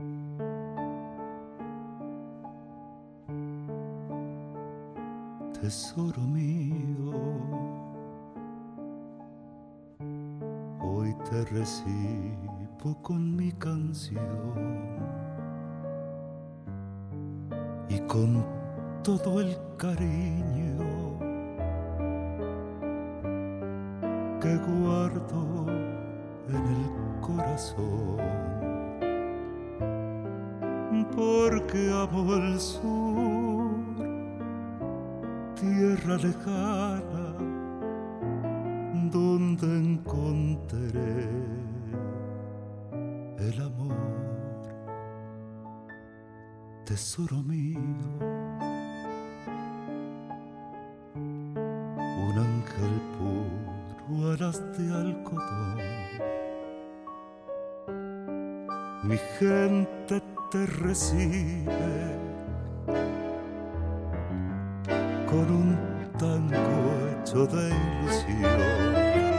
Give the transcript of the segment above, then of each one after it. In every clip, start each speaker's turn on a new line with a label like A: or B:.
A: Tesoro mío, hoy te recibo con mi canción y con todo el cariño que guardo en el corazón, porque amo el sur, tierra lejana, donde encontré el amor. Tesoro mío, un ángel puro, alas de algodón, mi gente te recibe con un tango hecho de ilusión,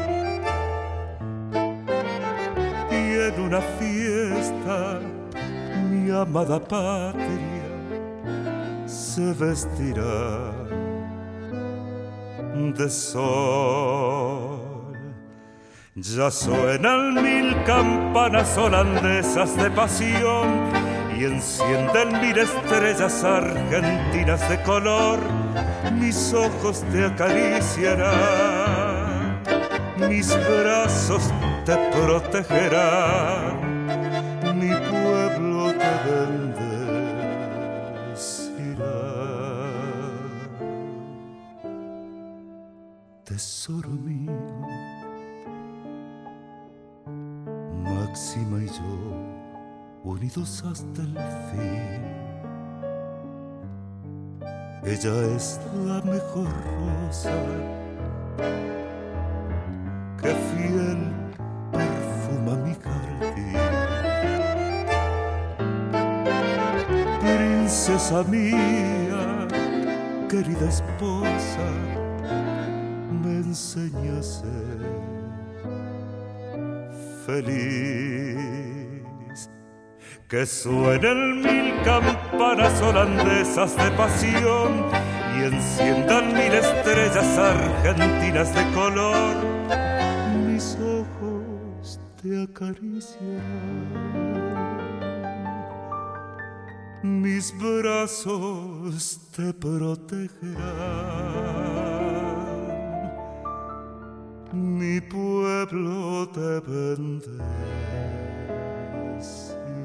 A: y en una fiesta mi amada patria se vestirá de sol. Ya suenan 1000 campanas holandesas de pasión y encienden 1000 estrellas argentinas de color. Mis ojos te acariciarán, mis brazos te protegerán, mi pueblo te bendecirá. Tesoro mío, Máxima y yo, unidos hasta el fin. Ella es la mejor rosa que fiel perfuma mi jardín. Princesa mía, querida esposa, me enseña a ser feliz. Que suenen 1000 campanas holandesas de pasión y enciendan 1000 estrellas argentinas de color. Mis ojos te acariciarán, mis brazos te protegerán, mi pueblo te bendecirá.